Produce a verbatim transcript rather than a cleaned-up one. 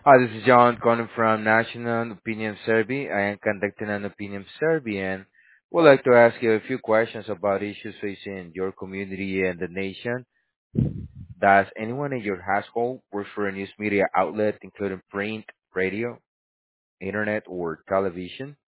Hi, this is John calling from National Opinion Survey. I am conducting an opinion survey and would like to ask you a few questions about issues facing your community and the nation. Does anyone in your household work for a news media outlet, including print, radio, internet, or television?